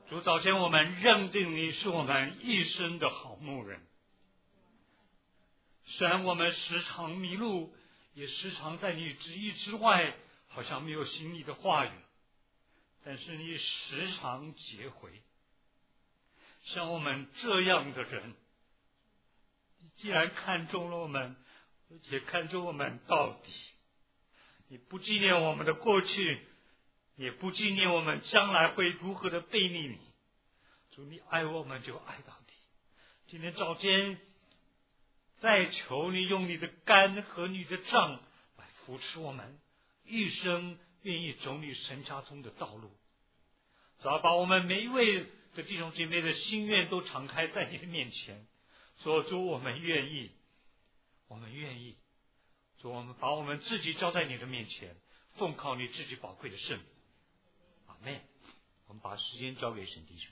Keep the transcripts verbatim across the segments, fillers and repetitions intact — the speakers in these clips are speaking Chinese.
主，早前我们认定你是我们一生的好牧人，虽然我们时常迷路，也时常在你旨意之外，好像没有行你的话语，但是你时常结回。像我们这样的人，你既然看中了我们，而且看中我们到底，你不纪念我们的过去，也不纪念我们将来会如何的背逆你。主，你爱我们就爱到底。今天早间再求你用你的竿和你的杖来扶持我们一生愿意走你神家中的道路。主要把我们每一位的弟兄姐妹的心愿都敞开在你的面前，说主，我们愿意，我们愿意。主，我们把我们自己交在你的面前，奉靠你自己宝贵的圣名。阿们。我们把时间交给神弟兄。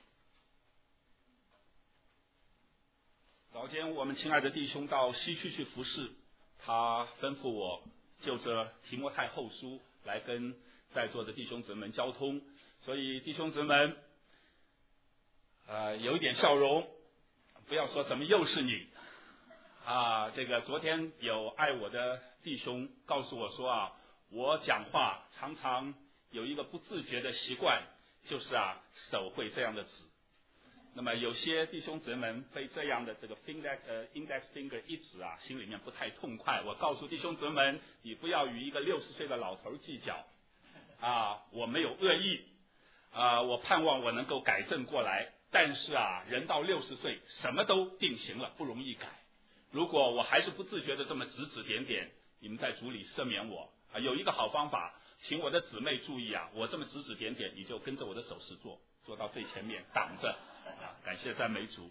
早间我们亲爱的弟兄到西区去服侍，他吩咐我就着提摩太后书来跟在座的弟兄姊妹们交通，所以弟兄姊妹们呃有一点笑容，不要说怎么又是你啊。这个昨天有爱我的弟兄告诉我说啊，我讲话常常有一个不自觉的习惯，就是啊手会这样的指。那么有些弟兄姊妹们被这样的这个 finger 呃 index finger 一指啊，心里面不太痛快。我告诉弟兄姊妹们，你不要与一个六十岁的老头计较啊，我没有恶意啊，我盼望我能够改正过来。但是啊，人到六十岁，什么都定型了，不容易改。如果我还是不自觉的这么指指点点，你们在主里赦免我啊。有一个好方法，请我的姊妹注意啊，我这么指指点点，你就跟着我的手势做，做到最前面挡着。啊，感谢赞美主，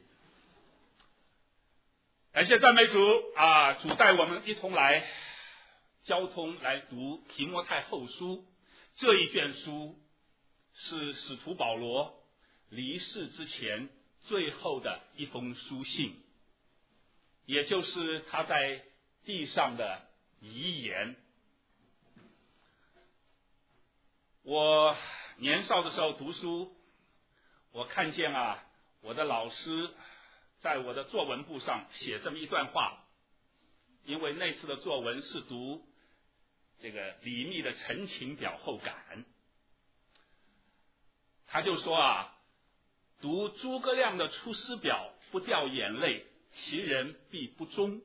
感谢赞美主啊！主带我们一同来交通，来读提摩太后书。这一卷书是使徒保罗离世之前最后的一封书信，也就是他在地上的遗言。我年少的时候读书，我看见啊，我的老师在我的作文簿上写这么一段话，因为那次的作文是读这个李密的陈情表后感，他就说啊，读诸葛亮的出师表不掉眼泪，其人必不忠。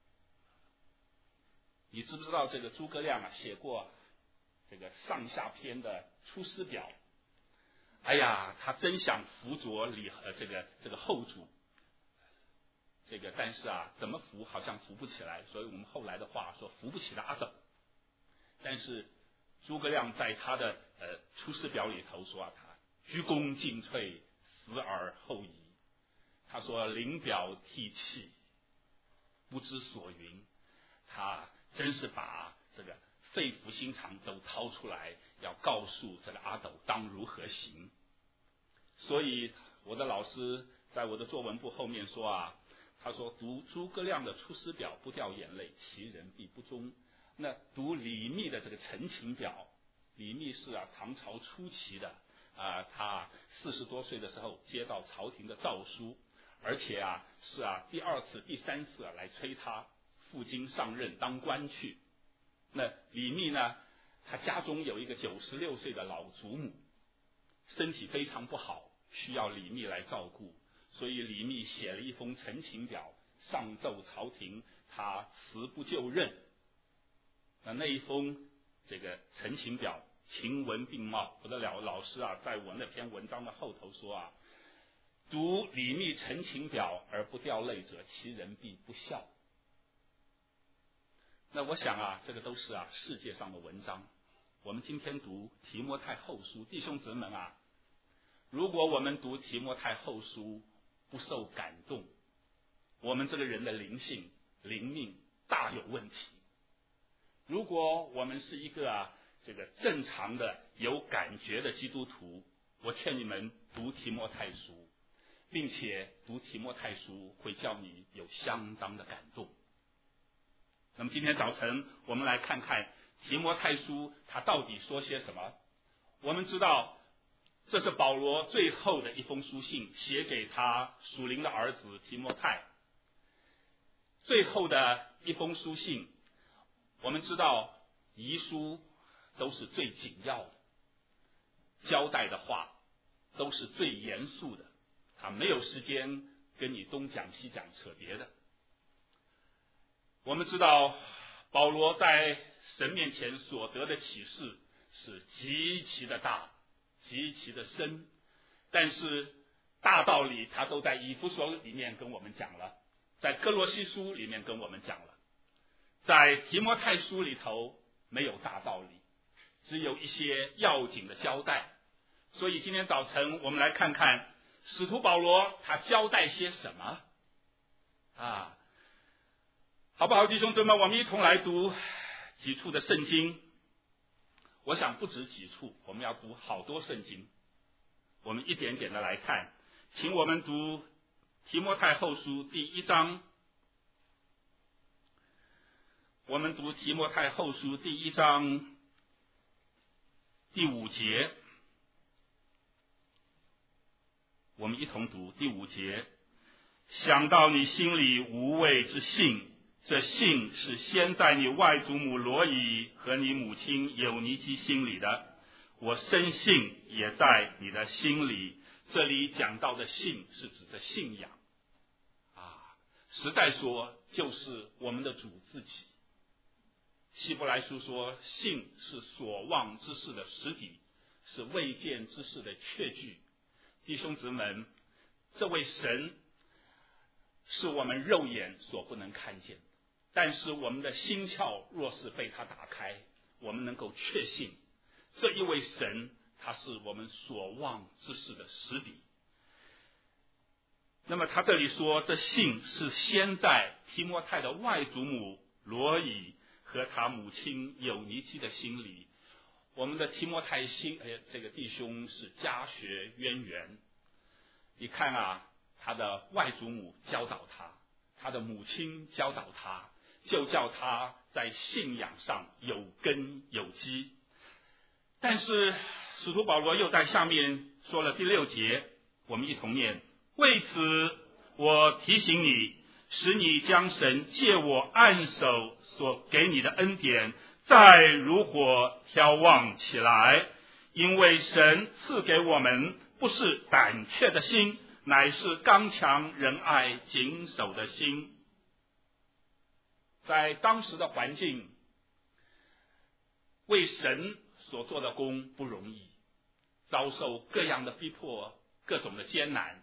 你知不知道这个诸葛亮啊写过这个上下篇的出师表？哎呀，他真想辅佐李呃这个这个后主，这个但是啊，怎么扶好像扶不起来，所以我们后来的话说扶不起的阿斗。但是诸葛亮在他的呃出师表里头说啊，他鞠躬尽瘁，死而后已。他说临表涕泣，不知所云。他真是把这个肺腑心肠都掏出来，要告诉这个阿斗当如何行。所以我的老师在我的作文簿后面说啊，他说读诸葛亮的出师表不掉眼泪，其人必不忠。那读李密的这个陈情表，李密是啊唐朝初期的啊，他四十多岁的时候接到朝廷的诏书，而且啊是啊第二次第三次啊来催他赴京上任当官去。那李密呢，他家中有一个九十六岁的老祖母，身体非常不好，需要李密来照顾，所以李密写了一封陈情表上奏朝廷，他辞不就任。那那一封这个陈情表情文并茂，我的老老师啊在我那篇文章的后头说啊，读李密陈情表而不掉泪者，其人必不孝。那我想啊，这个都是啊世界上的文章。我们今天读提摩太后书，弟兄姊妹们啊，如果我们读提摩太后书不受感动，我们这个人的灵性灵命大有问题。如果我们是一个啊这个正常的有感觉的基督徒，我劝你们读提摩太书，并且读提摩太书会叫你有相当的感动。那么今天早晨我们来看看提摩太书它到底说些什么。我们知道这是保罗最后的一封书信，写给他属灵的儿子提摩太。最后的一封书信，我们知道遗书都是最紧要的，交代的话都是最严肃的，他没有时间跟你东讲西讲扯别的。我们知道保罗在神面前所得的启示是极其的大，极其的深，但是大道理他都在以弗所里面跟我们讲了，在哥罗西书里面跟我们讲了，在提摩太书里头没有大道理，只有一些要紧的交代。所以今天早晨我们来看看使徒保罗他交代些什么啊，好不好？弟兄姊妹，我们一同来读几处的圣经。我想不止几处，我们要读好多圣经，我们一点点的来看。请我们读提摩太后书第一章，我们读提摩太后书第一章第五节，我们一同读第五节。想到你心里无畏之信，这信是先在你外祖母罗以和你母亲友尼基心里的，我深信也在你的心里。这里讲到的信是指着信仰啊，实在说就是我们的主自己。希伯来书说，信是所望之事的实底，是未见之事的确据。弟兄姊妹，这位神是我们肉眼所不能看见，但是我们的心窍若是被他打开，我们能够确信这一位神他是我们所望之事的实底。那么他这里说，这信是先在提摩太的外祖母罗以和他母亲友尼基的心里。我们的提摩太心呃这个弟兄是家学渊源，你看啊，他的外祖母教导他，他的母亲教导他，就叫他在信仰上有根有基。但是使徒保罗又在下面说了第六节，我们一同念。为此我提醒你，使你将神借我按手所给你的恩典再如火眺望起来，因为神赐给我们不是胆怯的心，乃是刚强仁爱谨守的心。在当时的环境，为神所做的工不容易，遭受各样的逼迫，各种的艰难。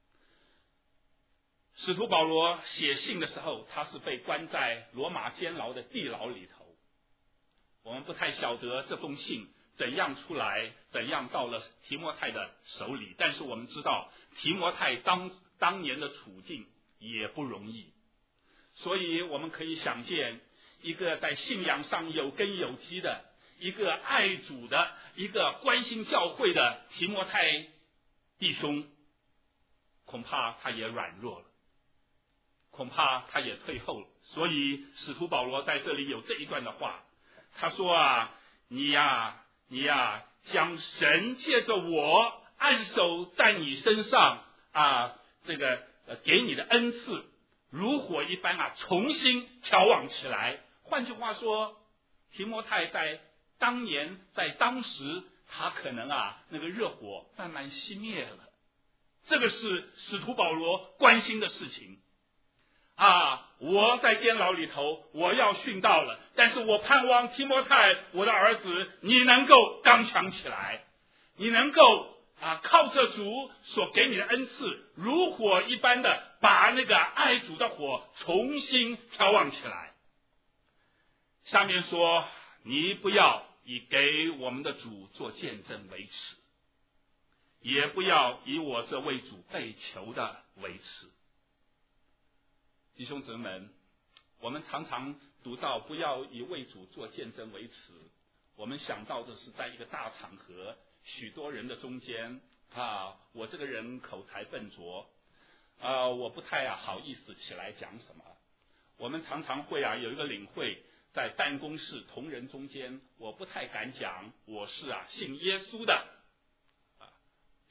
使徒保罗写信的时候，他是被关在罗马监牢的地牢里头。我们不太晓得这封信怎样出来，怎样到了提摩太的手里，但是我们知道提摩太当当年的处境也不容易。所以我们可以想见，一个在信仰上有根有基的，一个爱主的，一个关心教会的提摩太弟兄，恐怕他也软弱了，恐怕他也退后了。所以使徒保罗在这里有这一段的话，他说啊，你呀你呀将神借着我按手在你身上啊，这个呃给你的恩赐如火一般啊，重新调望起来。换句话说，提摩太在当年在当时他可能啊那个热火慢慢熄灭了，这个是使徒保罗关心的事情啊。我在监牢里头我要殉道了，但是我盼望提摩太我的儿子，你能够刚强起来，你能够啊靠着主所给你的恩赐如火一般的把那个爱主的火重新调望起来。下面说，你不要以给我们的主做见证为耻，也不要以我这为主被囚的为耻。弟兄姊妹，我们常常读到不要以为主做见证为耻，我们想到的是在一个大场合许多人的中间啊，我这个人口才笨拙啊，我不太啊好意思起来讲什么。我们常常会啊有一个领会，在办公室同仁中间，我不太敢讲我是啊信耶稣的啊，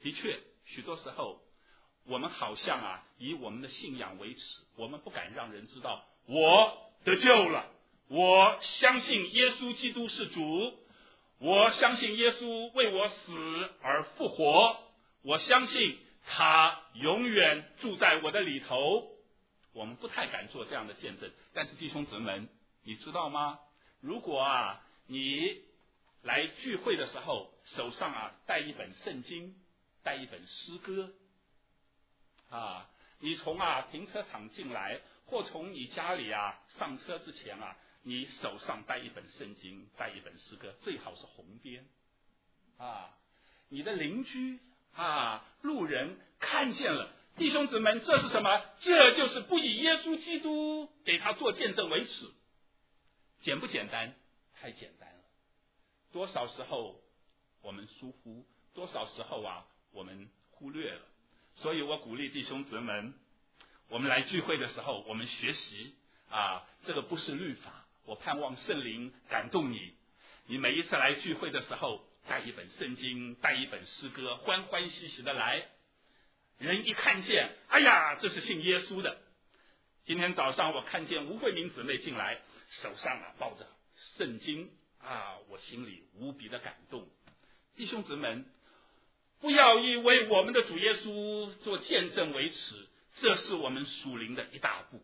的确，许多时候我们好像啊以我们的信仰为耻，我们不敢让人知道我得救了，我相信耶稣基督是主，我相信耶稣为我死而复活，我相信他永远住在我的里头。我们不太敢做这样的见证。但是弟兄姊妹们，你知道吗？如果啊你来聚会的时候手上啊带一本圣经，带一本诗歌啊，你从啊停车场进来，或从你家里啊上车之前啊，你手上带一本圣经，带一本诗歌，最好是红边啊。你的邻居啊路人看见了，弟兄姊妹，这是什么？这就是不以耶稣基督给他做见证为耻。简不简单？太简单了。多少时候我们疏忽，多少时候啊我们忽略了。所以我鼓励弟兄姊妹们，我们来聚会的时候，我们学习啊，这个不是律法。我盼望圣灵感动你，你每一次来聚会的时候，带一本圣经，带一本诗歌，欢欢喜喜的来。人一看见，哎呀，这是信耶稣的。今天早上我看见吴慧明姊妹进来，手上啊抱着圣经啊，我心里无比的感动。弟兄姊妹，不要以为我们的主耶稣做见证为耻，这是我们属灵的一大步。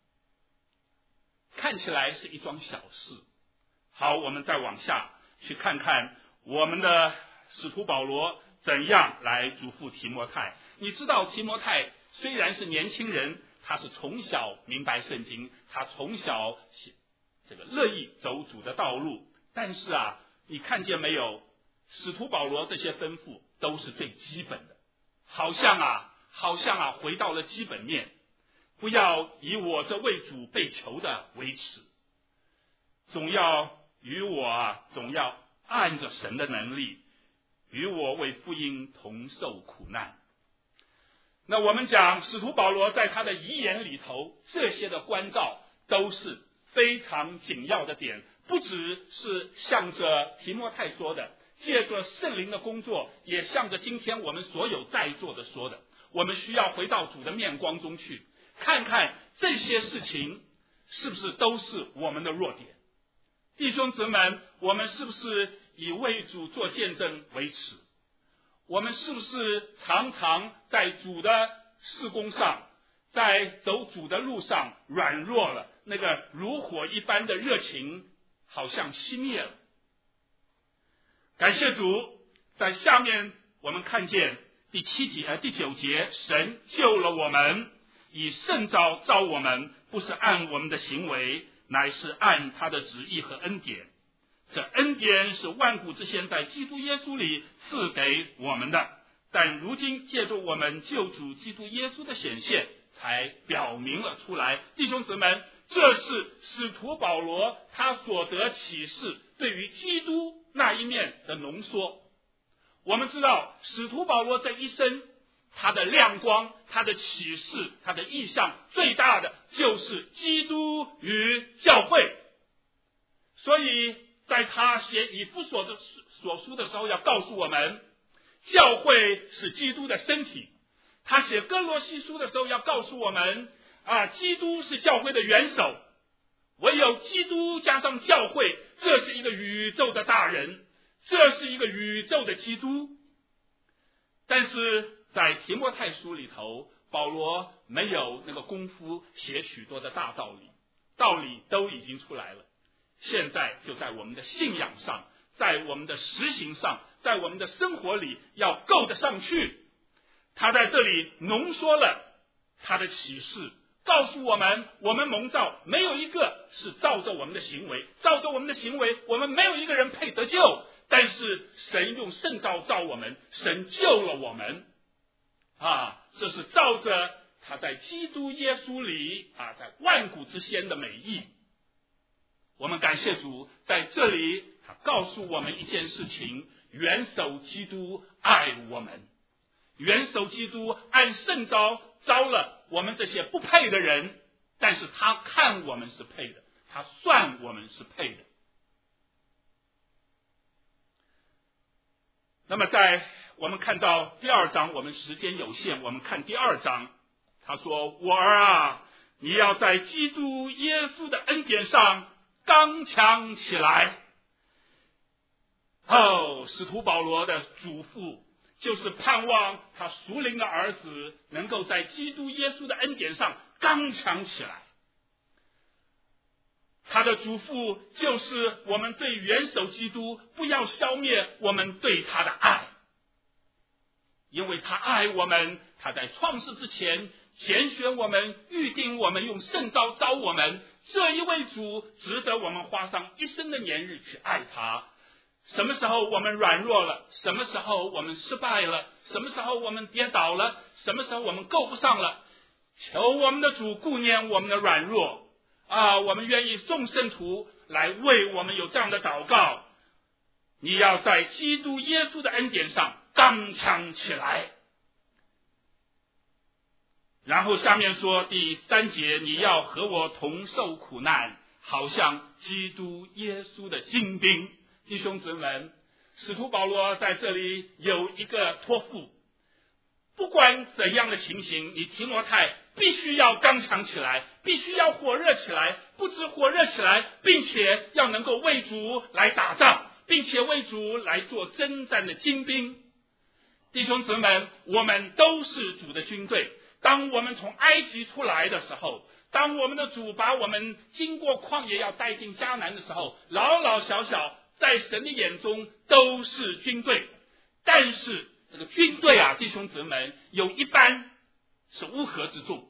看起来是一桩小事。好，我们再往下去看看我们的使徒保罗怎样来嘱咐提摩太。你知道提摩太虽然是年轻人，他是从小明白圣经，他从小这个乐意走主的道路，但是啊，你看见没有，使徒保罗这些吩咐都是最基本的，好像啊好像啊回到了基本面。不要以我这为主被囚的为耻，总要与我啊总要按着神的能力，与我为福音同受苦难。那我们讲使徒保罗在他的遗言里头，这些的关照都是非常紧要的点，不只是向着提摩太说的，借着圣灵的工作，也向着今天我们所有在座的说的。我们需要回到主的面光中去，看看这些事情是不是都是我们的弱点。弟兄姊妹，我们是不是以为主做见证为耻？我们是不是常常在主的事工上，在走主的路上软弱了，那个如火一般的热情好像熄灭了？感谢主，在下面我们看见第七节呃第九节，神救了我们，以圣召召我们，不是按我们的行为，乃是按他的旨意和恩典。这恩典是万古之先在基督耶稣里赐给我们的，但如今借助我们救主基督耶稣的显现，才表明了出来。弟兄姊妹，这是使徒保罗他所得启示对于基督那一面的浓缩。我们知道使徒保罗这一生，他的亮光，他的启示，他的意象最大的就是基督与教会。所以在他写以弗所的所书的时候，要告诉我们教会是基督的身体。他写哥罗西书的时候，要告诉我们啊，基督是教会的元首，唯有基督加上教会，这是一个宇宙的大人，这是一个宇宙的基督。但是在提摩太书里头，保罗没有那个功夫写许多的大道理，道理都已经出来了。现在就在我们的信仰上，在我们的实行上，在我们的生活里要够得上去。他在这里浓缩了他的启示，告诉我们，我们蒙召没有一个是照着我们的行为，照着我们的行为，我们没有一个人配得救。但是神用圣召召我们，神救了我们啊，这是照着他在基督耶稣里啊，在万古之先的美意。我们感谢主，在这里他告诉我们一件事情，元首基督爱我们，元首基督按圣召招了我们这些不配的人，但是他看我们是配的，他算我们是配的。那么在我们看到第二章，我们时间有限，我们看第二章。他说：我儿啊，你要在基督耶稣的恩典上刚强起来。哦，使徒保罗的嘱咐就是盼望他属灵的儿子能够在基督耶稣的恩典上刚强起来。他的嘱咐就是我们对元首基督不要消灭我们对他的爱，因为他爱我们，他在创世之前拣选我们，预定我们，用圣召召我们。这一位主值得我们花上一生的年日去爱他。什么时候我们软弱了，什么时候我们失败了，什么时候我们跌倒了，什么时候我们够不上了，求我们的主顾念我们的软弱啊！我们愿意众圣徒来为我们有这样的祷告。你要在基督耶稣的恩典上刚强起来。然后下面说第三节，你要和我同受苦难，好像基督耶稣的精兵。弟兄姊妹，使徒保罗在这里有一个托付，不管怎样的情形，你提摩太必须要刚强起来，必须要火热起来，不止火热起来，并且要能够为主来打仗，并且为主来做征战的精兵。弟兄姊妹，我们都是主的军队。当我们从埃及出来的时候，当我们的主把我们经过旷野要带进迦南的时候，老老小小在神的眼中都是军队。但是这个军队啊，弟兄姊妹，有一班是乌合之众，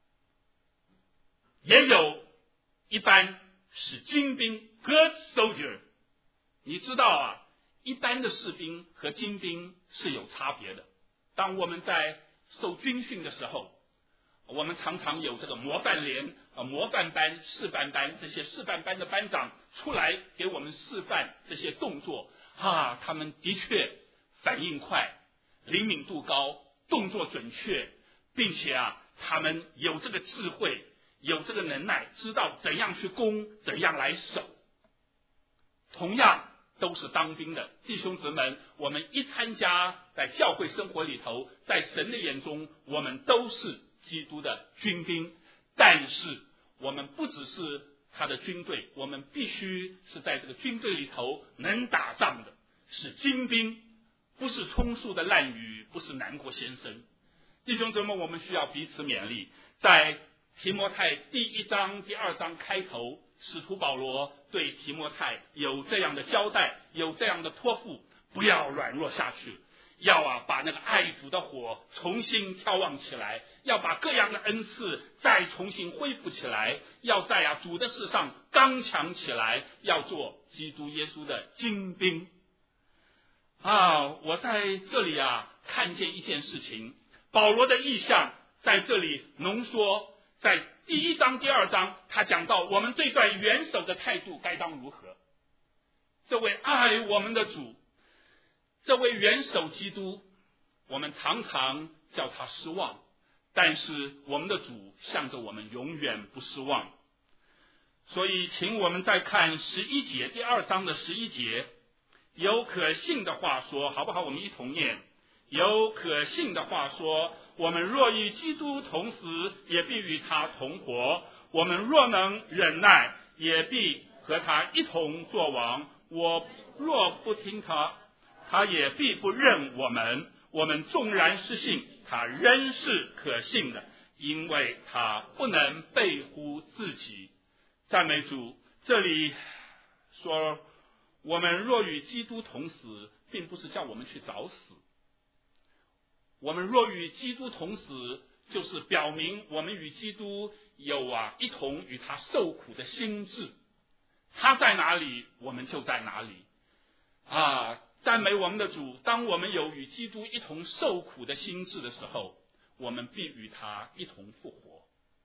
也有一班是精兵 good soldier。 你知道啊，一般的士兵和精兵是有差别的。当我们在受军训的时候，我们常常有这个模范连、模范班、示范班，这些示范班的班长出来给我们示范这些动作啊，他们的确反应快，灵敏度高，动作准确，并且啊，他们有这个智慧，有这个能耐，知道怎样去攻，怎样来守。同样都是当兵的弟兄姊妹，我们一参加在教会生活里头，在神的眼中，我们都是基督的军兵。但是我们不只是他的军队，我们必须是在这个军队里头能打仗的，是精兵，不是充数的烂语，不是南国先生。弟兄姊妹，我们需要彼此勉励。在提摩太第一章第二章开头，使徒保罗对提摩太有这样的交代，有这样的托付，不要软弱下去，要啊把那个爱主的火重新眺望起来，要把各样的恩赐再重新恢复起来，要在啊主的事上刚强起来，要做基督耶稣的精兵啊！我在这里啊看见一件事情，保罗的意象在这里浓缩。在第一章第二章，他讲到我们对待元首的态度该当如何。这位爱我们的主，这位元首基督，我们常常叫他失望，但是我们的主向着我们永远不失望。所以请我们再看十一节，第二章的十一节，有可信的话说，好不好？我们一同念。有可信的话说，我们若与基督同死，也必与他同活；我们若能忍耐，也必和他一同作王。我若不听他，他也必不认我们。我们纵然失信，他仍是可信的，因为他不能背乎自己。赞美主！这里说我们若与基督同死，并不是叫我们去找死。我们若与基督同死，就是表明我们与基督有啊一同与他受苦的心志。他在哪里，我们就在哪里啊！赞美我们的主！当我们有与基督一同受苦的心志的时候，我们必与他一同复活。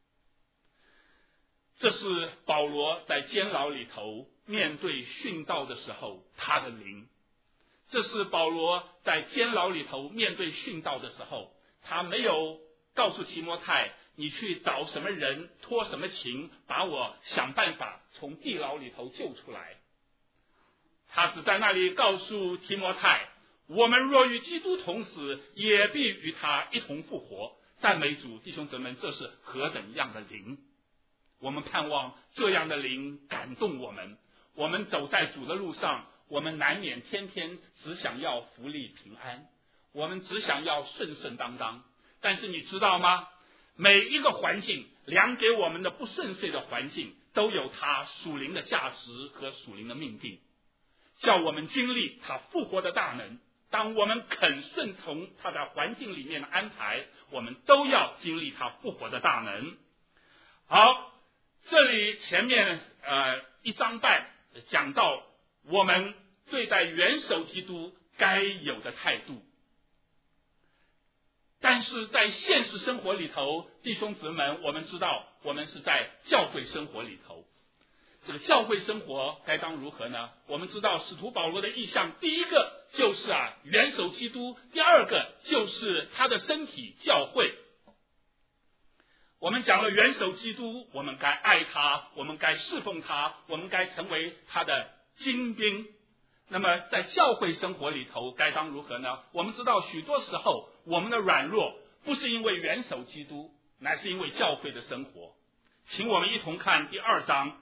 这是保罗在监牢里头面对殉道的时候他的灵。这是保罗在监牢里头面对殉道的时候，他没有告诉提摩太，你去找什么人托什么情，把我想办法从地牢里头救出来。他只在那里告诉提摩太， 我们若与基督同死，也必与他一同复活。赞美主，弟兄姊妹，这是何等样的灵！我们盼望这样的灵感动我们。我们走在主的路上，我们难免天天只想要福利平安，我们只想要顺顺当当。但是你知道吗？每一个环境量给我们的不顺遂的环境，都有它属灵的价值和属灵的命定，叫我们经历它复活的大能。当我们肯顺从它的环境里面的安排，我们都要经历它复活的大能。好，这里前面呃一章半讲到我们对待元首基督该有的态度。但是在现实生活里头，弟兄姊妹，我们知道我们是在教会生活里头，这个教会生活该当如何呢？我们知道使徒保罗的意向，第一个就是啊元首基督，第二个就是他的身体教会。我们讲了元首基督，我们该爱他，我们该侍奉他，我们该成为他的精兵。那么在教会生活里头该当如何呢？我们知道许多时候我们的软弱不是因为元首基督，乃是因为教会的生活。请我们一同看第二章，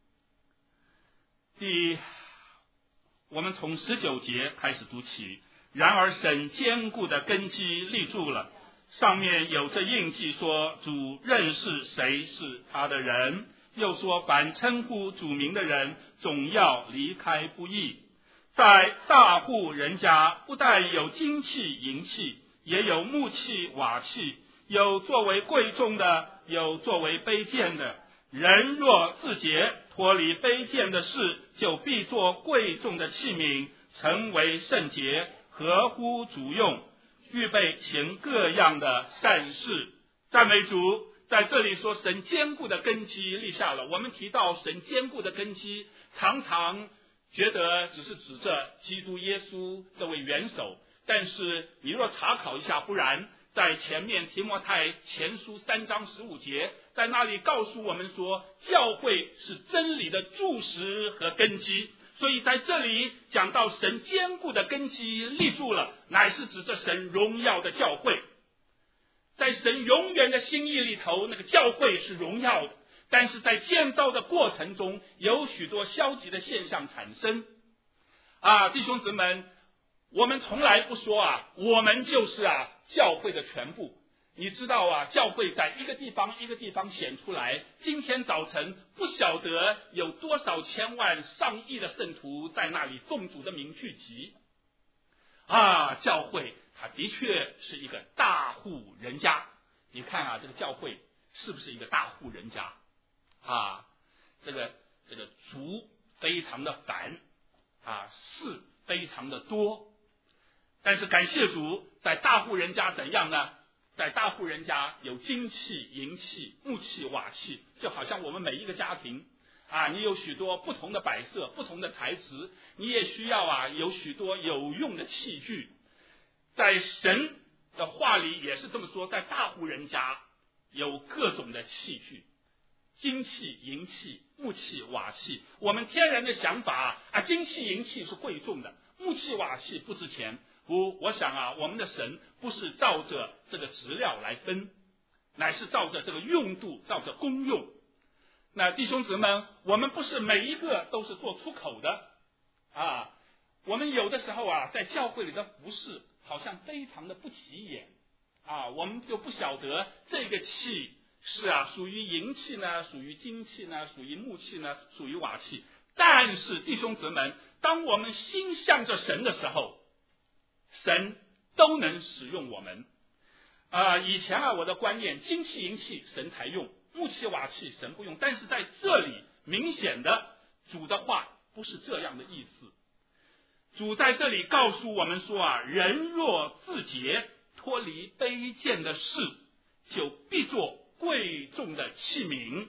第我们从十九节开始读起。然而神坚固的根基立住了，上面有这印记，说主认识谁是他的人，又说凡称呼主名的人总要离开不义。在大户人家，不但有金器银器，也有木器瓦器，有作为贵重的，有作为卑贱的。人若自洁，脱离卑贱的事，就必做贵重的器皿，成为圣洁，合乎主用，预备行各样的善事。赞美主！在这里说神坚固的根基立下了。我们提到神坚固的根基，常常觉得只是指着基督耶稣这位元首，但是你若查考一下，不然在前面提摩太前书三章十五节，在那里告诉我们说，教会是真理的柱石和根基。所以在这里讲到神坚固的根基立住了，乃是指着神荣耀的教会。在神永远的心意里头，那个教会是荣耀的，但是在建造的过程中有许多消极的现象产生啊，弟兄姊妹，我们从来不说啊我们就是啊教会的全部。你知道啊，教会在一个地方一个地方显出来，今天早晨不晓得有多少千万上亿的圣徒在那里奉主的名聚集啊，教会它的确是一个大户人家。你看啊，这个教会是不是一个大户人家啊？这个这个族非常的繁啊，事非常的多。但是感谢主，在大户人家怎样呢？在大户人家有金器银器木器瓦器，就好像我们每一个家庭啊，你有许多不同的摆设不同的材质，你也需要啊有许多有用的器具。在神的话里也是这么说，在大户人家有各种的器具，金器银器木器瓦器。我们天然的想法啊，金器银器是贵重的，木器瓦器不值钱。不，我想啊，我们的神不是照着这个质料来分，乃是照着这个用度，照着功用。那弟兄姊妹们，我们不是每一个都是做出口的啊，我们有的时候啊，在教会里的服侍好像非常的不起眼啊，我们就不晓得这个器是啊属于银器呢，属于金器呢，属于木器呢，属于瓦器。但是弟兄姊妹们，当我们心向着神的时候，神都能使用我们啊、呃！以前啊，我的观念，金器银器神才用，木器瓦器神不用。但是在这里明显的，主的话不是这样的意思。主在这里告诉我们说啊，人若自洁，脱离卑贱的事，就必做贵重的器皿。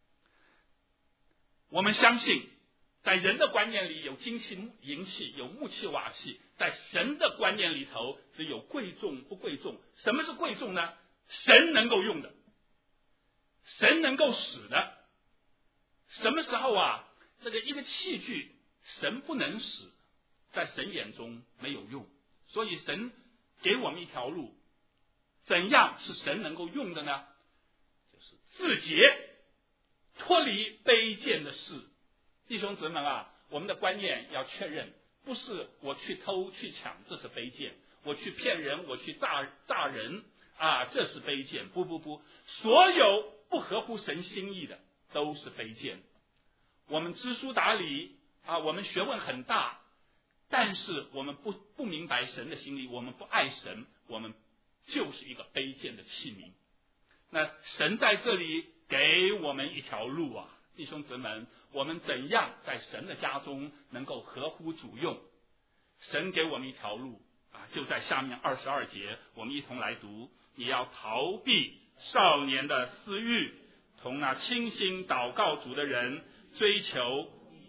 我们相信，在人的观念里有金器银器，有木器瓦器，在神的观念里头只有贵重不贵重。什么是贵重呢？神能够用的，神能够使的。什么时候啊这个一个器具神不能使，在神眼中没有用， 所以神给我们一条路，怎样是神能够用的呢？就是自洁，脱离卑贱的事。弟兄姊妹啊，我们的观念要确认，不是我去偷去抢，这是卑贱；我去骗人，我去诈诈人啊，这是卑贱。不不不，所有不合乎神心意的都是卑贱。我们知书达理啊，我们学问很大，但是我们不不明白神的心意，我们不爱神，我们就是一个卑贱的器皿。那神在这里给我们一条路啊，弟兄姊妹，我们怎样在神的家中能够合乎主用？神给我们一条路啊，就在下面二十二节，我们一同来读。你要逃避少年的私欲，同那清心祷告主的人追求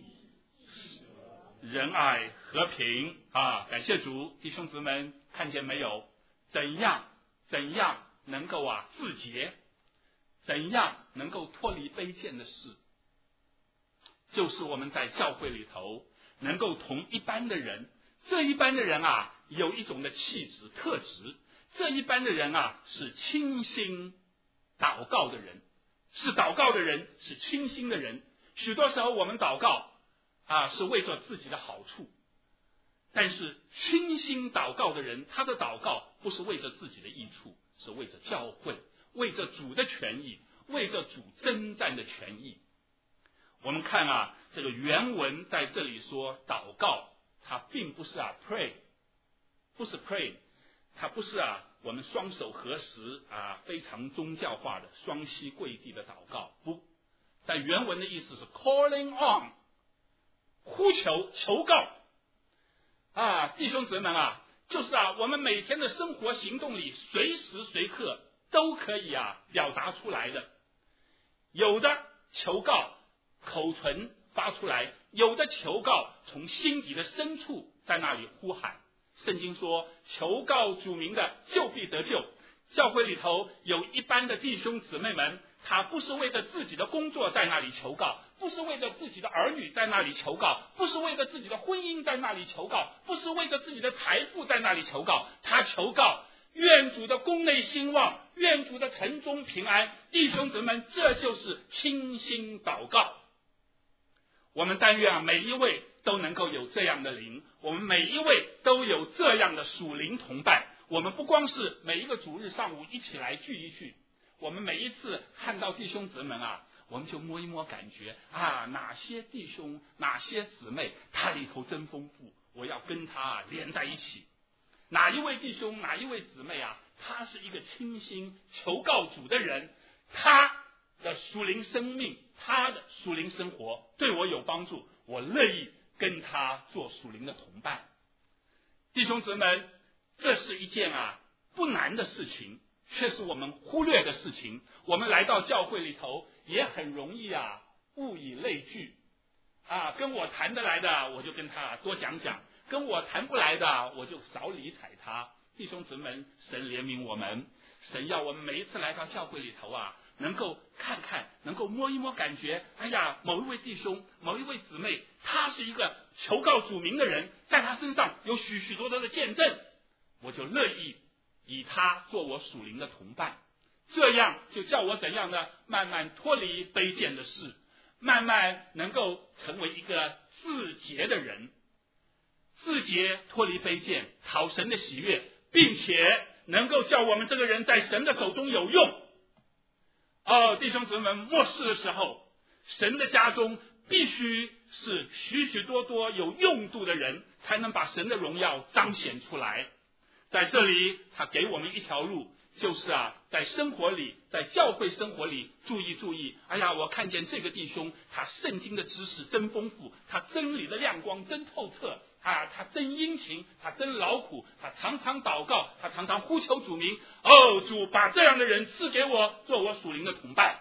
仁爱和平啊！感谢主，弟兄姊妹，看见没有？怎样怎样能够啊自洁？怎样能够脱离卑贱的事？就是我们在教会里头能够同一般的人，这一般的人啊有一种的气质特质，这一般的人啊是清心祷告的人，是祷告的人，是清心的人。许多时候我们祷告啊是为着自己的好处，但是清心祷告的人，他的祷告不是为着自己的益处，是为着教会，为着主的权益，为着主征战的权益。我们看啊，这个原文在这里说祷告，它并不是啊 pray， 不是 pray， 它不是啊我们双手合十啊非常宗教化的双膝跪地的祷告，不，在原文的意思是 calling on， 呼求求告啊，弟兄姊妹啊，就是啊我们每天的生活行动里随时随刻都可以啊表达出来的，有的求告口唇发出来，有的求告从心底的深处在那里呼喊。圣经说求告主名的就必得救。教会里头有一般的弟兄姊妹们，他不是为着自己的工作在那里求告，不是为着自己的儿女在那里求告，不是为着自己的婚姻在那里求告，不是为着自己的财富在那里求告，他求告愿主的宫内兴旺，愿主的城中平安。弟兄姊妹，这就是清心祷告。我们但愿啊，每一位都能够有这样的灵，我们每一位都有这样的属灵同伴。我们不光是每一个主日上午一起来聚一聚，我们每一次看到弟兄姊妹啊，我们就摸一摸感觉啊，哪些弟兄哪些姊妹他里头真丰富，我要跟他啊连在一起。哪一位弟兄哪一位姊妹啊，他是一个清心求告主的人，他的属灵生命，他的属灵生活对我有帮助，我乐意跟他做属灵的同伴。弟兄姊妹，这是一件啊不难的事情，却是我们忽略的事情。我们来到教会里头也很容易啊物以类聚啊，跟我谈得来的我就跟他多讲讲，跟我谈不来的我就少理睬他。弟兄姊妹，神怜悯我们，神要我们每一次来到教会里头啊，能够看看，能够摸一摸感觉，哎呀，某一位弟兄某一位姊妹，他是一个求告主名的人，在他身上有许许多多的见证，我就乐意以他做我属灵的同伴。这样就叫我怎样呢？慢慢脱离卑贱的事，慢慢能够成为一个自洁的人，自洁脱离卑贱，讨神的喜悦，并且能够叫我们这个人在神的手中有用。哦，弟兄姊妹，末世的时候，神的家中必须是许许多多有用度的人，才能把神的荣耀彰显出来。在这里他给我们一条路，就是啊，在生活里，在教会生活里注意注意。哎呀，我看见这个弟兄，他圣经的知识真丰富，他真理的亮光真透彻啊，他真殷勤，他真劳苦，他常常祷告，他常常呼求主名。哦，主把这样的人赐给我，做我属灵的同伴。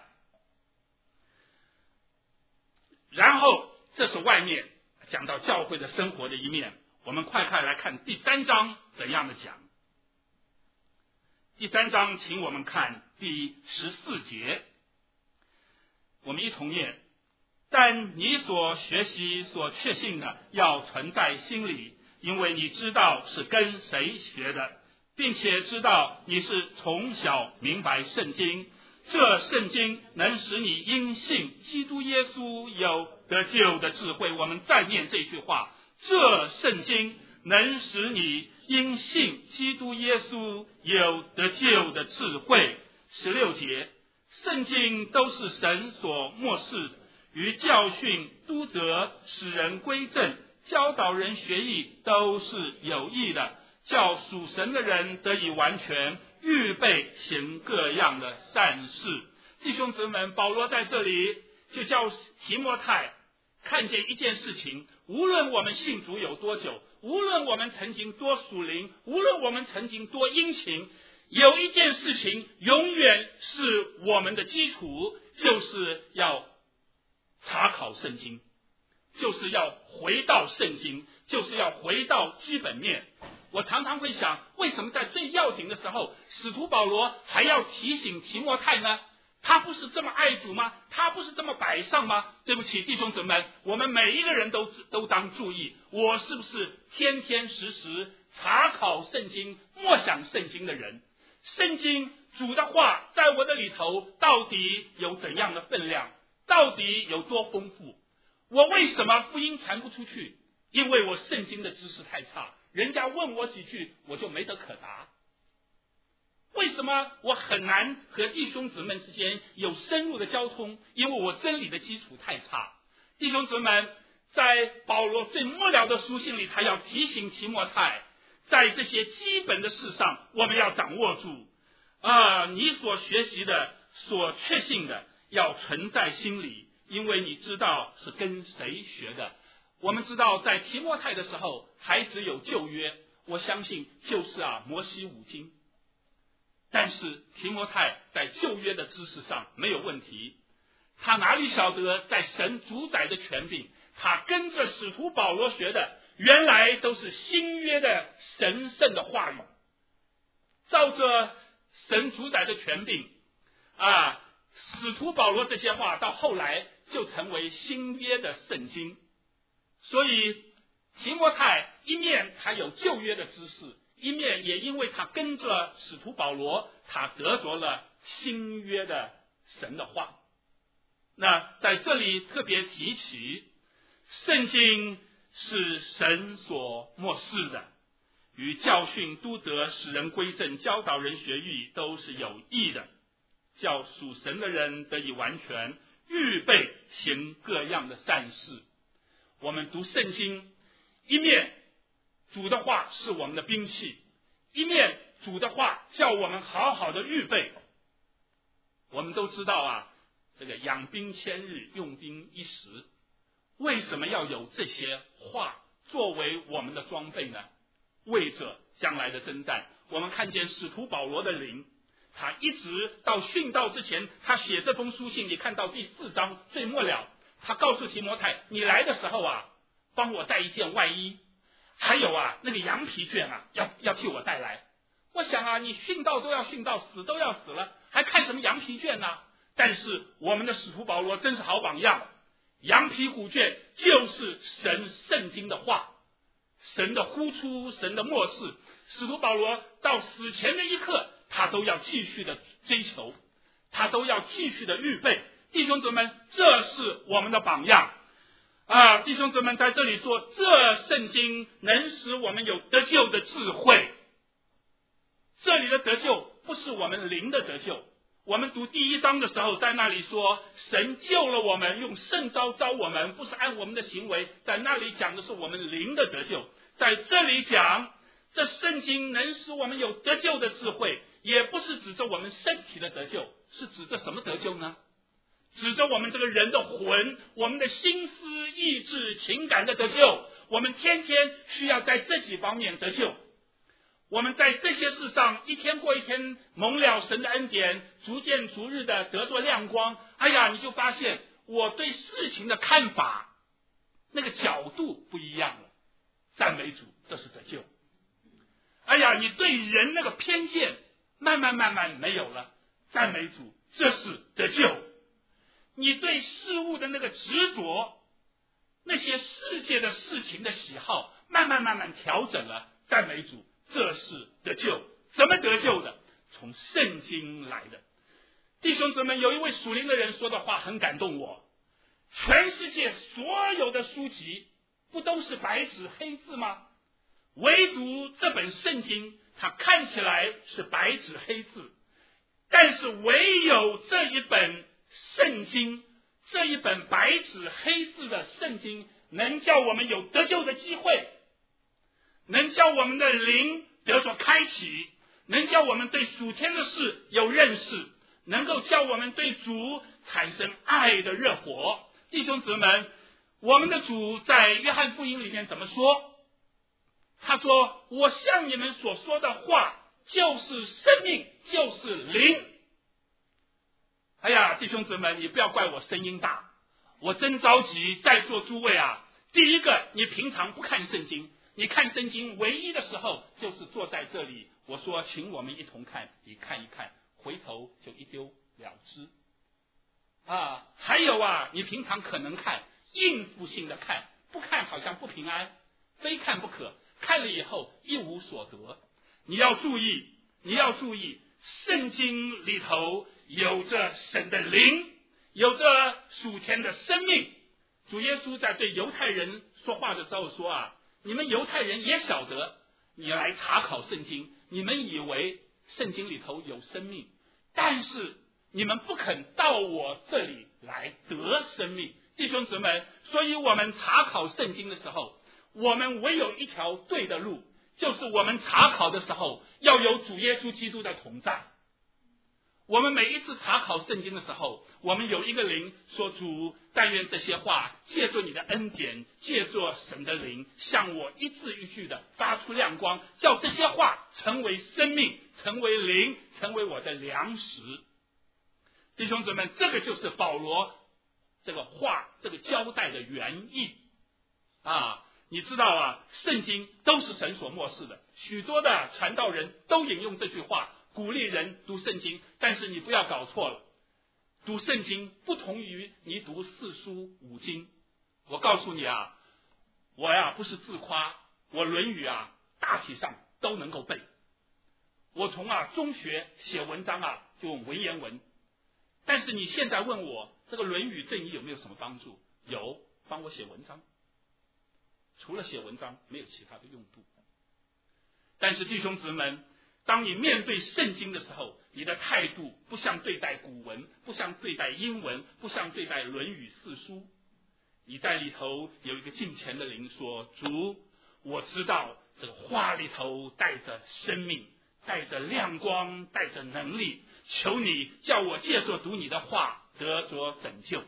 然后这是外面讲到教会的生活的一面，我们快快来看第三章怎样的讲。第三章，请我们看第十四节，我们一同念。但你所学习所确信的，要存在心里， 因为你知道是跟谁学的，并且知道你是从小明白圣经，这圣经能使你因信基督耶稣有得救的智慧。我们再念这句话，这圣经能使你因信基督耶稣有得救的智慧。十六节，圣经都是神所默示的，于教训、督责、使人归正、教导人学艺，都是有益的，叫属神的人得以完全，预备行各样的善事。弟兄姊妹们，保罗在这里就叫提摩太看见一件事情，无论我们信主有多久，无论我们曾经多属灵，无论我们曾经多殷勤，有一件事情永远是我们的基础，就是要查考圣经，就是要回到圣经，就是要回到基本面。我常常会想，为什么在最要紧的时候，使徒保罗还要提醒提摩太呢？他不是这么爱主吗？他不是这么摆上吗？对不起，弟兄姊妹，我们每一个人都都当注意，我是不是天天时时查考圣经、默想圣经的人？圣经主的话在我的里头到底有怎样的分量？到底有多丰富？我为什么福音传不出去？因为我圣经的知识太差，人家问我几句我就没得可答。为什么我很难和弟兄姊妹之间有深入的交通？因为我真理的基础太差。弟兄姊妹，在保罗最末了的书信里，他要提醒提摩太，在这些基本的事上我们要掌握住啊、呃，你所学习的、所确信的要存在心里，因为你知道是跟谁学的。我们知道在提摩太的时候还只有旧约，我相信就是啊摩西五经，但是提摩太在旧约的知识上没有问题，他哪里晓得在神主宰的权柄，他跟着使徒保罗学的原来都是新约的神圣的话语，照着神主宰的权柄啊，使徒保罗这些话到后来就成为新约的圣经。所以提摩太一面他有旧约的知识，一面也因为他跟着使徒保罗，他得着了新约的神的话。那在这里特别提起，圣经是神所默示的，与教训、督责、使人归正、教导人学艺，都是有益的，叫属神的人得以完全，预备行各样的善事。我们读圣经，一面主的话是我们的兵器，一面主的话叫我们好好的预备。我们都知道啊，这个养兵千日，用兵一时。为什么要有这些话作为我们的装备呢？为着将来的征战。我们看见使徒保罗的灵，他一直到殉道之前，他写这封书信，你看到第四章最末了，他告诉提摩太，你来的时候啊，帮我带一件外衣，还有啊那个羊皮卷啊，要要替我带来。我想啊，你殉道都要殉道，死都要死了，还看什么羊皮卷呢？但是我们的使徒保罗真是好榜样，羊皮古卷就是神圣经的话，神的呼出，神的默示。使徒保罗到死前的一刻，他都要继续的追求，他都要继续的预备。弟兄姊妹，这是我们的榜样啊！弟兄姊妹在这里说，这圣经能使我们有得救的智慧。这里的得救不是我们灵的得救。我们读第一章的时候，在那里说神救了我们，用圣召召我们，不是按我们的行为，在那里讲的是我们灵的得救。在这里讲这圣经能使我们有得救的智慧，也不是指着我们身体的得救，是指着什么得救呢？指着我们这个人的魂，我们的心思、意志、情感的得救。我们天天需要在这几方面得救。我们在这些事上一天过一天，蒙了神的恩典，逐渐逐日的得着亮光。哎呀，你就发现我对事情的看法那个角度不一样了。赞美主，这是得救。哎呀，你对人那个偏见慢慢慢慢没有了。赞美主，这是得救。你对事物的那个执着，那些世界的事情的喜好， 慢慢慢慢调整了。赞美主，这是得救。怎么得救的？从圣经来的。弟兄姊妹，有一位属灵的人说的话很感动我。全世界所有的书籍不都是白纸黑字吗？唯独这本圣经，它看起来是白纸黑字，但是唯有这一本圣经，这一本白纸黑字的圣经，能叫我们有得救的机会，能叫我们的灵得所开启，能叫我们对属天的事有认识，能够叫我们对主产生爱的热火。弟兄姊妹，我们的主在约翰福音里面怎么说？他说，我向你们所说的话就是生命，就是灵。哎呀，弟兄姊妹，你不要怪我声音大，我真着急。在座诸位啊，第一个，你平常不看圣经，你看圣经唯一的时候就是坐在这里，我说请我们一同看，你看一看，回头就一丢了之啊。还有啊，你平常可能看，应付性的看，不看好像不平安，非看不可，看了以后一无所得。你要注意，你要注意，圣经里头有着神的灵，有着属天的生命。主耶稣在对犹太人说话的时候说啊，你们犹太人也晓得，你来查考圣经，你们以为圣经里头有生命，但是你们不肯到我这里来得生命。弟兄姊妹，所以我们查考圣经的时候，我们唯有一条对的路，就是我们查考的时候要有主耶稣基督的同在。我们每一次查考圣经的时候，我们有一个灵说，主，但愿这些话借助你的恩典，借助神的灵，向我一字一句的发出亮光，叫这些话成为生命，成为灵，成为我的粮食。弟兄姊妹，这个就是保罗这个话这个交代的原意啊。你知道啊，圣经都是神所默示的，许多的传道人都引用这句话鼓励人读圣经，但是你不要搞错了，读圣经不同于你读四书五经。我告诉你啊，我呀不是自夸，我论语啊大体上都能够背。我从啊中学写文章啊就用文言文，但是你现在问我这个论语对你有没有什么帮助？有，帮我写文章，除了写文章没有其他的用途。但是弟兄姊妹，当你面对圣经的时候，你的态度不像对待古文，不像对待英文，不像对待论语四书。你在里头有一个敬虔的灵说，主，我知道这个话里头带着生命，带着亮光，带着能力，求你叫我借着读你的话得着拯救。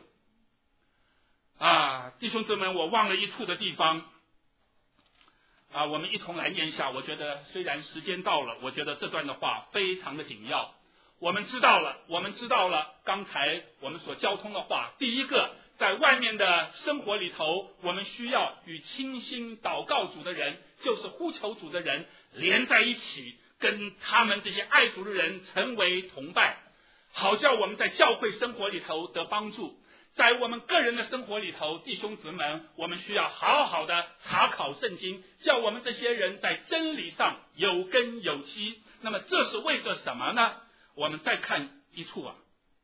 啊，弟兄姊妹，我忘了一处的地方啊，我们一同来念一下。我觉得虽然时间到了，我觉得这段的话非常的紧要。我们知道了，我们知道了刚才我们所交通的话。第一个，在外面的生活里头，我们需要与倾心祷告主的人，就是呼求主的人连在一起，跟他们这些爱主的人成为同伴，好叫我们在教会生活里头得帮助。在我们个人的生活里头，弟兄姊妹，我们需要好好的查考圣经，叫我们这些人在真理上有根有基。那么这是为着什么呢？我们再看一处啊，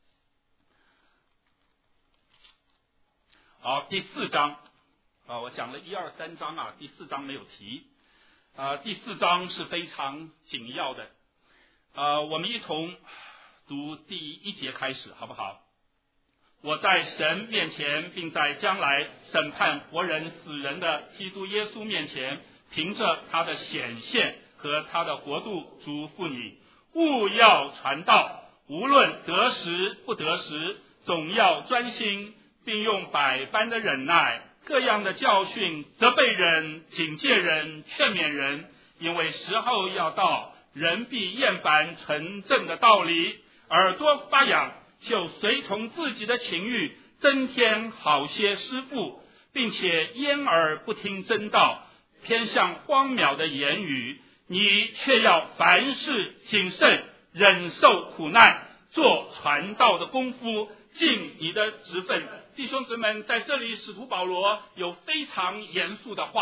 好，第四章啊，我讲了一二三章啊，第四章没有提啊，第四章是非常紧要的啊，我们一同读第一节开始，好不好？我在神面前，并在将来审判活人死人的基督耶稣面前，凭着他的显现和他的国度嘱咐你，务要传道，无论得时不得时，总要专心，并用百般的忍耐，各样的教训，责备人，警戒人，劝勉人，因为时候要到，人必厌烦纯正的道理，耳朵发痒，就随从自己的情欲，增添好些师傅，并且掩耳不听真道，偏向荒渺的言语。你却要凡事谨慎，忍受苦难，做传道的功夫，尽你的职分。弟兄姊妹，在这里使徒保罗有非常严肃的话，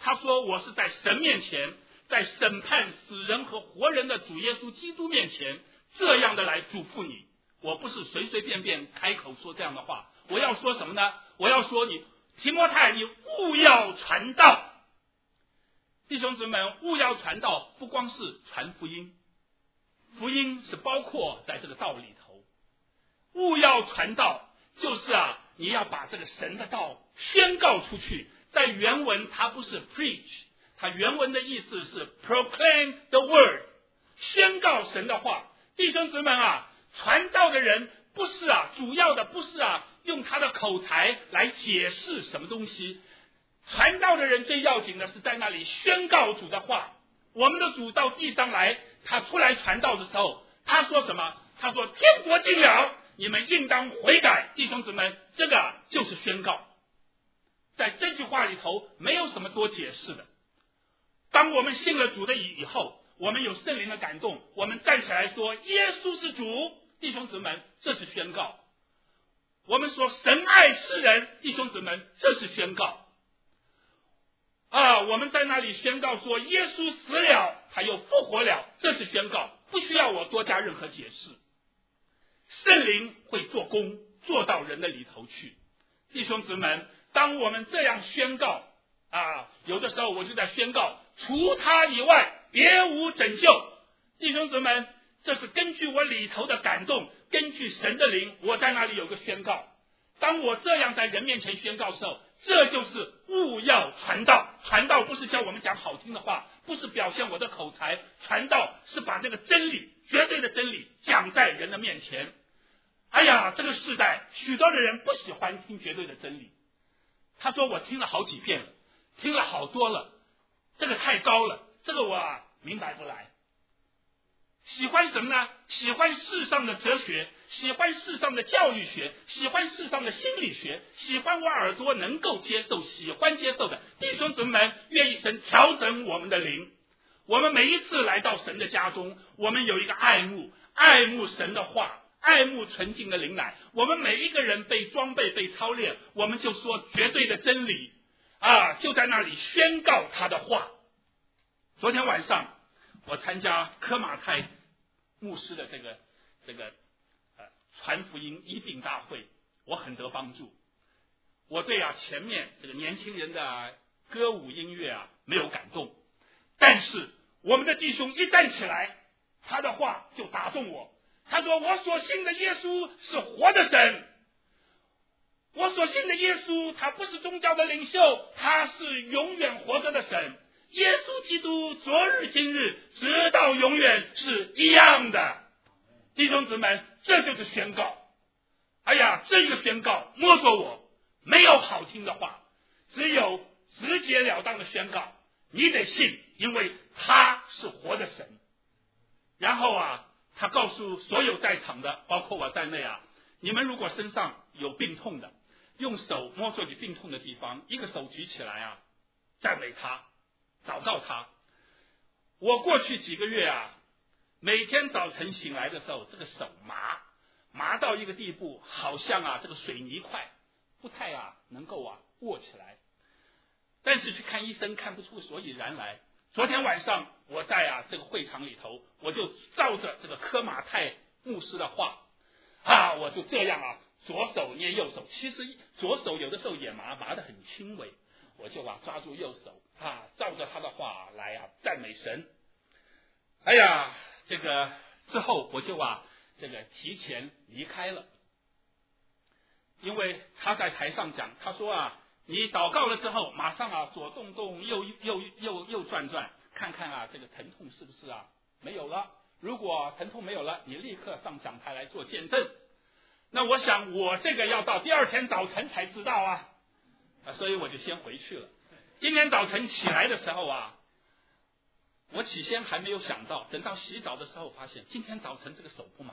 他说我是在神面前，在审判死人和活人的主耶稣基督面前，这样的来嘱咐你。我不是随随便便开口说这样的话，我要说什么呢？我要说你提摩太，你务要传道。弟兄姊妹，务要传道不光是传福音，福音是包括在这个道里头。务要传道就是啊，你要把这个神的道宣告出去。在原文它不是 preach， 它原文的意思是 proclaim the word， 宣告神的话。弟兄姊妹啊，传道的人不是啊，主要的不是啊用他的口才来解释什么东西，传道的人最要紧的是在那里宣告主的话。我们的主到地上来，他出来传道的时候，他说什么？他说天国近了，你们应当悔改。弟兄姊妹，这个就是宣告。在这句话里头没有什么多解释的。当我们信了主的以后，我们有圣灵的感动，我们站起来说耶稣是主。弟兄姊妹，这是宣告。我们说神爱世人，弟兄姊妹，这是宣告啊！我们在那里宣告说耶稣死了，他又复活了，这是宣告，不需要我多加任何解释。圣灵会做工，做到人的里头去。弟兄姊妹，当我们这样宣告啊，有的时候我就在宣告除他以外别无拯救。弟兄姊妹，这是根据我里头的感动，根据神的灵，我在那里有个宣告。当我这样在人面前宣告的时候，这就是务要传道。传道不是叫我们讲好听的话，不是表现我的口才，传道是把这个真理，绝对的真理讲在人的面前。哎呀，这个世代许多的人不喜欢听绝对的真理。他说我听了好几遍了，听了好多了，这个太高了，这个我啊明白不来。喜欢什么呢？喜欢世上的哲学，喜欢世上的教育学，喜欢世上的心理学，喜欢我耳朵能够接受，喜欢接受的。弟兄姊妹们，愿意神调整我们的灵。我们每一次来到神的家中，我们有一个爱慕，爱慕神的话，爱慕纯净的灵奶。我们每一个人被装备，被操练，我们就说绝对的真理啊，就在那里宣告他的话。昨天晚上我参加科马泰牧师的这个这个呃传福音医病大会，我很得帮助。我对啊前面这个年轻人的歌舞音乐啊没有感动，但是我们的弟兄一站起来，他的话就打动我。他说我所信的耶稣是活的神，我所信的耶稣他不是宗教的领袖，他是永远活着的神。耶稣基督昨日今日直到永远是一样的。弟兄姊妹，这就是宣告。哎呀，这个宣告摸着我，没有好听的话，只有直截了当的宣告。你得信，因为他是活的神。然后啊，他告诉所有在场的，包括我在内啊，你们如果身上有病痛的，用手摸着你病痛的地方，一个手举起来啊，赞美他，祷告他。我过去几个月啊，每天早晨醒来的时候，这个手麻麻到一个地步，好像啊这个水泥块不太啊能够啊握起来。但是去看医生看不出所以然来。昨天晚上我在啊这个会场里头，我就照着这个科马泰牧师的话啊，我就这样啊左手捏右手，其实左手有的时候也麻麻得很轻微，我就啊抓住右手啊，照着他的话来啊赞美神。哎呀，这个之后我就啊这个提前离开了，因为他在台上讲，他说啊，你祷告了之后，马上啊左动动，右右右右转转，看看啊这个疼痛是不是啊没有了。如果疼痛没有了，你立刻上讲台来做见证。那我想我这个要到第二天早晨才知道啊，啊所以我就先回去了。今天早晨起来的时候啊，我起先还没有想到，等到洗澡的时候发现今天早晨这个手不麻。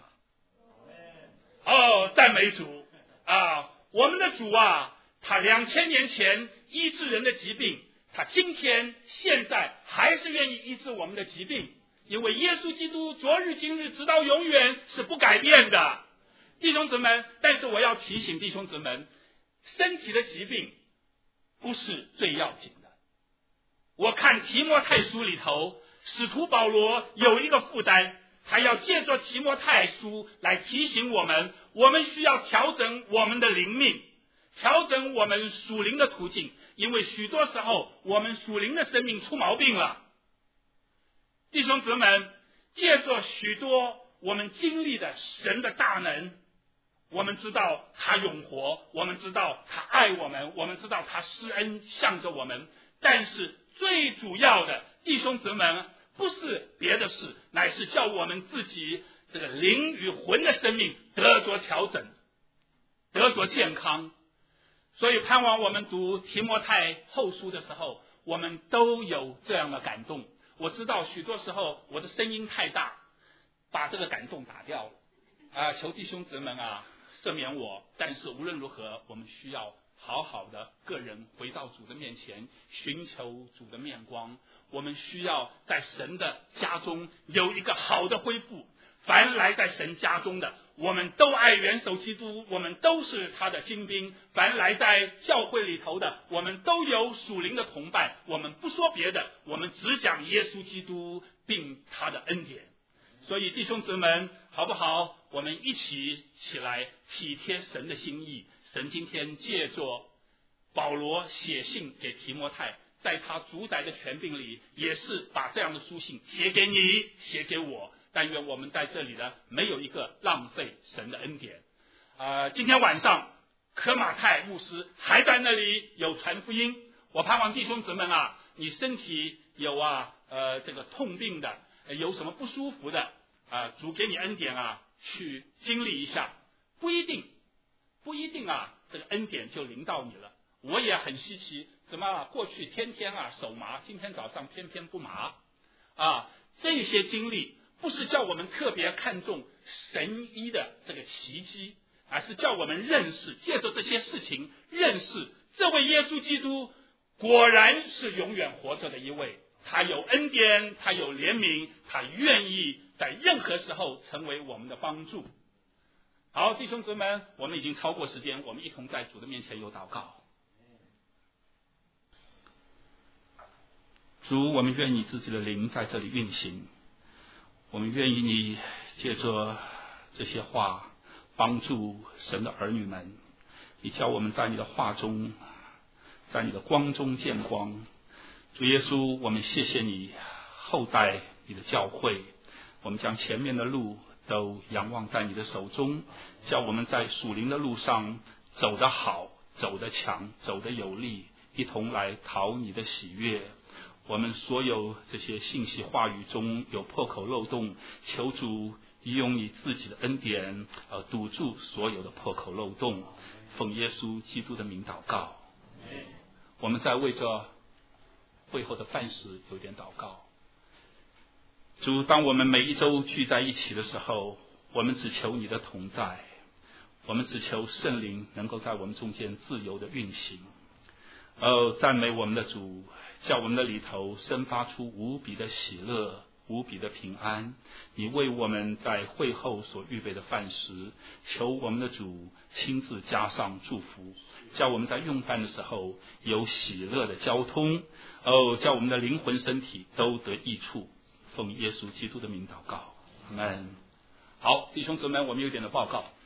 哦，赞美主啊！我们的主啊，他两千年前医治人的疾病，他今天现在还是愿意医治我们的疾病，因为耶稣基督昨日今日直到永远是不改变的。弟兄姊妹，但是我要提醒弟兄姊妹，身体的疾病不是最要紧的， 我看提摩太书里头，使徒保罗有一个负担，他要借着提摩太书来提醒我们，我们需要调整我们的灵命，调整我们属灵的途径，因为许多时候我们属灵的生命出毛病了。弟兄姊妹，借着许多我们经历的神的大能，我们知道他永活，我们知道他爱我们，我们知道他施恩向着我们，但是最主要的，弟兄姊妹，不是别的事，乃是叫我们自己这个灵与魂的生命得着调整，得着健康。所以盼望我们读提摩太后书的时候，我们都有这样的感动。我知道许多时候我的声音太大，把这个感动打掉了啊！求弟兄姊妹啊赦免我，但是无论如何，我们需要好好的个人回到主的面前，寻求主的面光。我们需要在神的家中有一个好的恢复。凡来在神家中的，我们都爱元首基督，我们都是他的精兵。凡来在教会里头的，我们都有属灵的同伴。我们不说别的，我们只讲耶稣基督并他的恩典。所以弟兄姊妹，好不好？我们一起起来体贴神的心意。神今天借着保罗写信给提摩太，在他主宰的权柄里，也是把这样的书信写给你，写给我。但愿我们在这里呢，没有一个浪费神的恩典。呃，今天晚上科马泰牧师还在那里有传福音。我盼望弟兄姊妹啊，你身体有啊呃这个痛病的，有什么不舒服的啊、呃，主给你恩典啊，去经历一下。不一定，不一定啊，这个恩典就临到你了。我也很稀奇，怎么过去天天啊手麻，今天早上偏偏不麻啊？这些经历不是叫我们特别看重神医的这个奇迹，而是叫我们认识，借着这些事情认识这位耶稣基督果然是永远活着的一位，他有恩典，他有怜悯，他愿意在任何时候成为我们的帮助。好，弟兄姊妹，我们已经超过时间，我们一同在主的面前有祷告。主，我们愿你自己的灵在这里运行，我们愿意你借着这些话帮助神的儿女们，你叫我们在你的话中，在你的光中见光。主耶稣，我们谢谢你厚待你的教会，我们将前面的路都仰望在你的手中，叫我们在属灵的路上走得好，走得强，走得有力，一同来讨你的喜悦。我们所有这些信息话语中有破口漏洞，求主用你自己的恩典呃堵住所有的破口漏洞，奉耶稣基督的名祷告。我们在为着会后的饭食有点祷告。主，当我们每一周聚在一起的时候，我们只求你的同在，我们只求圣灵能够在我们中间自由的运行。哦，赞美我们的主，叫我们的里头生发出无比的喜乐，无比的平安。你为我们在会后所预备的饭食，求我们的主亲自加上祝福，叫我们在用饭的时候有喜乐的交通。哦，叫我们的灵魂身体都得益处。奉耶稣基督的名祷告，阿们。好，弟兄姊妹，我们有点的报告。